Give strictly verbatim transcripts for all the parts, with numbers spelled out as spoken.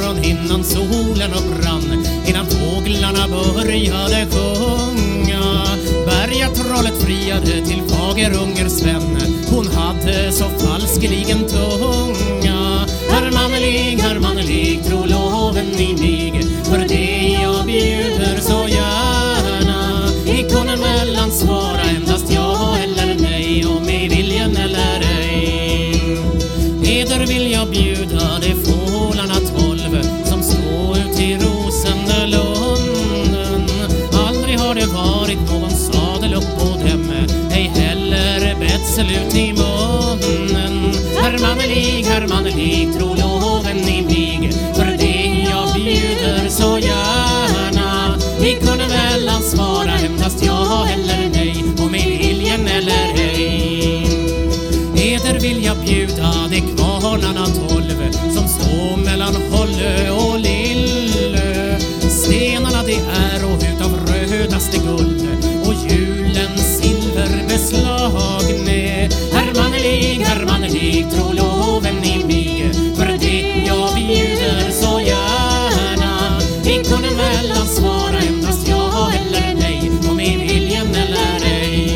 morgon innan solen upprann, innan fåglarna började sjunga. Bergatrollet friade till Fagerunger Sven, hon hade så falskeligen tunga. Hermanelig, hermanelig, tro loven i mig, för det jag bjuder så gärna. Ikonen mellan svara endast ja eller nej, om i viljen eller ej. Eder vill jag bjuda de fålarna tolv som står ut i Rosenlunden. Aldrig har det varit någon sadel upp på dem, ej heller betsel ut i munnen. Hermanelig, hermanelig, tro loven i mig, för det jag bjuder så gärna. Vi kunde mellan svara endast ja eller nej, om i viljen eller ej. Eder vill jag bjuda de kvarnarna tolv som står mellan Hållö och Lillö. Stenarna det är och utav rödaste guld och julens silverbeslagne. Hermanelig, hermanelig, tro loven i mig, för det jag bjuder så gärna. Vi kunde mellan svara endast ja eller nej, om i viljen eller ej.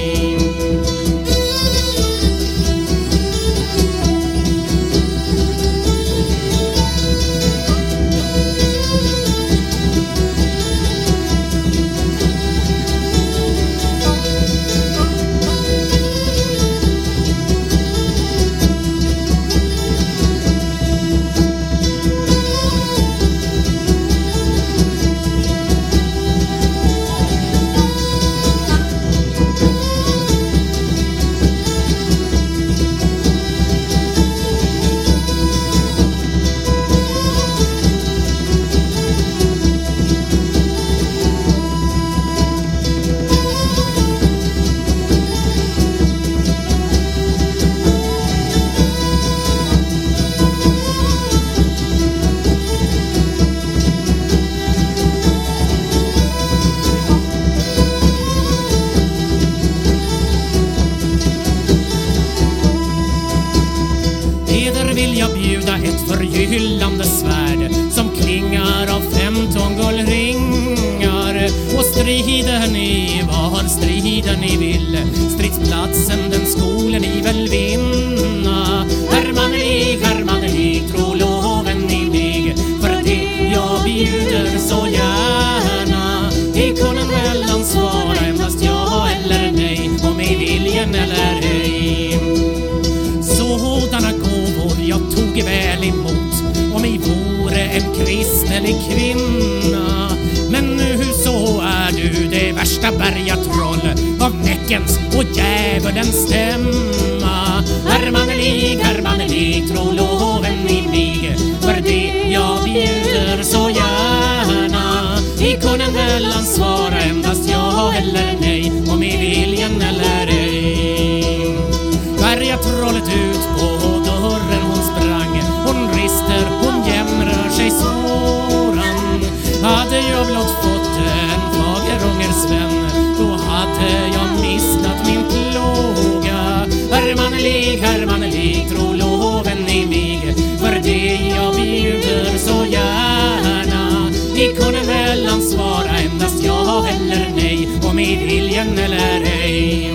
Vill jag bjuda ett förgyllande svärd som klingar av femton guldringar. Och striden i var striden ni vill, stridsplatsen den skolen ni väl vinna. Hermanelig, hermanelig, tro loven i mig, för det jag bjuder så gärna. Ikonen mellan svara endast ja eller nej, om i viljen eller ej. Sådana gåvor jag tog väl emot om i vore en kristelig kvinna. Men nu så är du det värsta bergatroll av Näckens och djävulens stämma. Hermanelig, hermanelig, tro loven i mig, för det jag bjuder så gärna. Ikonen mellan svara endast ja eller nej, om i viljen eller ej. Bergatrollet ut på dörren hon sprang, hon rister, hon jämrar sig såran. Hade jag blott fått en Fagerunger Sven, då hade jag missat min plåga. Hermanelig, hermanelig, tro loven i mig, för det jag bjuder så gärna. Ikonen mellan svara endast ja eller nej, om i viljen eller ej.